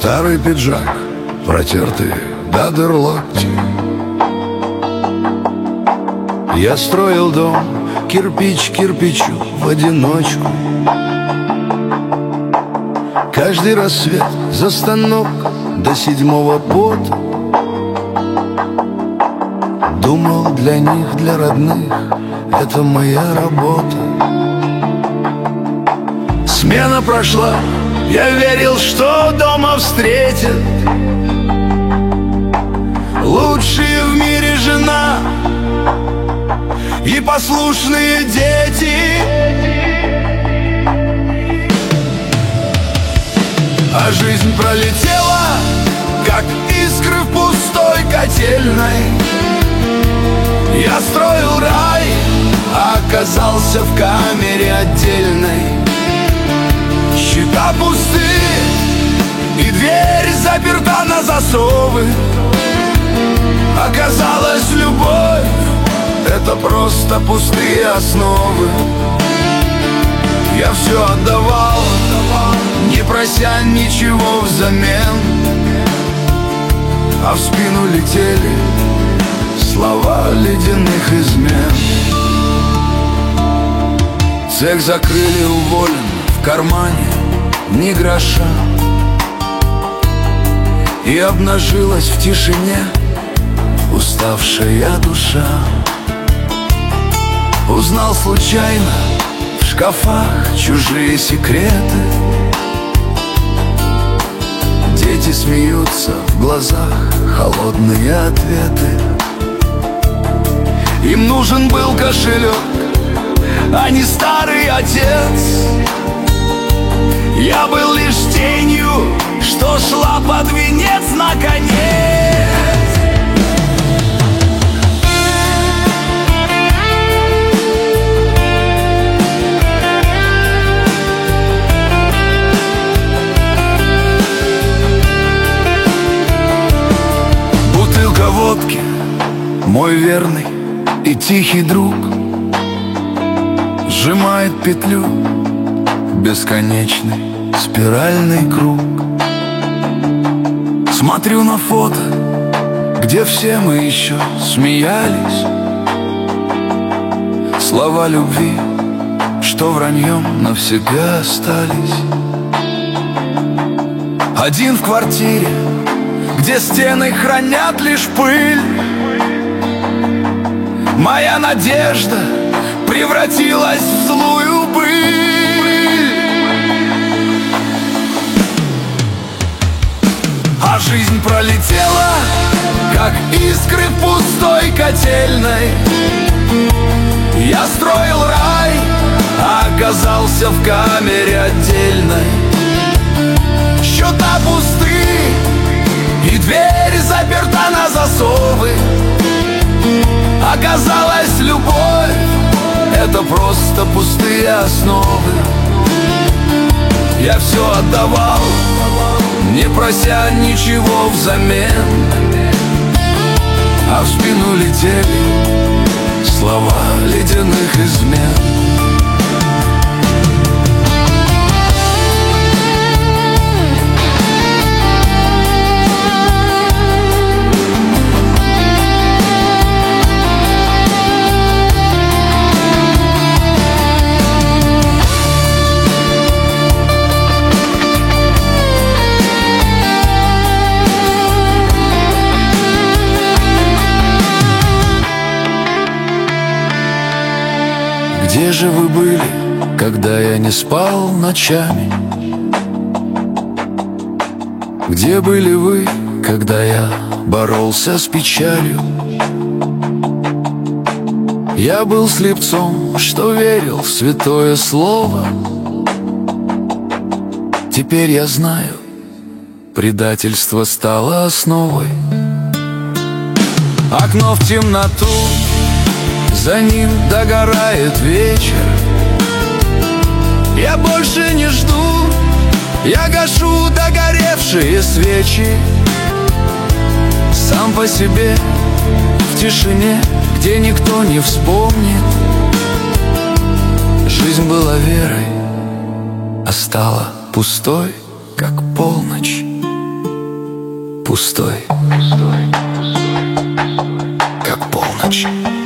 Старый пиджак, протертый до дыр локти. Я строил дом кирпич к кирпичу в одиночку. Каждый рассвет за станок до седьмого пота. Думал, для них, для родных это моя работа. Смена прошла, я верил, что дома встретят лучшие в мире жена и послушные дети. А жизнь пролетела, как искры в пустой котельной. Я строил рай, а оказался в камере отдельной. Счета пусты, и дверь заперта на засовы. Оказалось, любовь — это просто пустые основы. Я все отдавал, не прося ничего взамен. А в спину летели слова ледяных измен. Цех закрыли, уволен, в кармане ни гроша. И обнажилась в тишине уставшая душа. Узнал случайно в шкафах чужие секреты. Дети смеются, в глазах холодные ответы. Им нужен был кошелек, а не старый отец. Я был лишь тенью, что шла под венец наконец. Бутылка водки, мой верный и тихий друг, сжимает петлю бесконечный спиральный круг. Смотрю на фото, где все мы еще смеялись. Слова любви, что враньем навсегда остались. Один в квартире, где стены хранят лишь пыль. Моя надежда превратилась в злую быль. А жизнь пролетела, как искры в пустой котельной. Я строил рай, а оказался в камере отдельной. Счета пусты, и дверь заперта на засовы. Оказалось, любовь — это просто пустые основы. Я все отдавал, не прося ничего взамен. А в спину летели слова ледяных измен. Где же вы были, когда я не спал ночами? Где были вы, когда я боролся с печалью? Я был слепцом, что верил в святое слово. Теперь я знаю, предательство стало основой. Окно в темноту, за ним догорает вечер. Я больше не жду, я гашу догоревшие свечи. Сам по себе, в тишине, где никто не вспомнит. Жизнь была верой, а стала пустой, как полночь. пустой, как полночь.